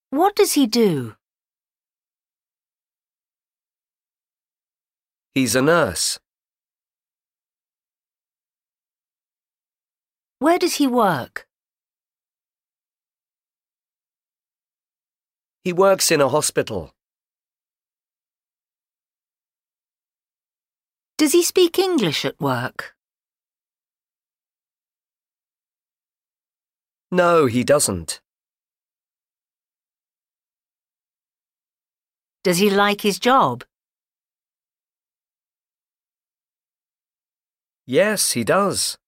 What does he do? He's a nurse. Where does he work? He works in a hospital. Does he speak English at work? No, he doesn't. Does he like his job? Yes, he does.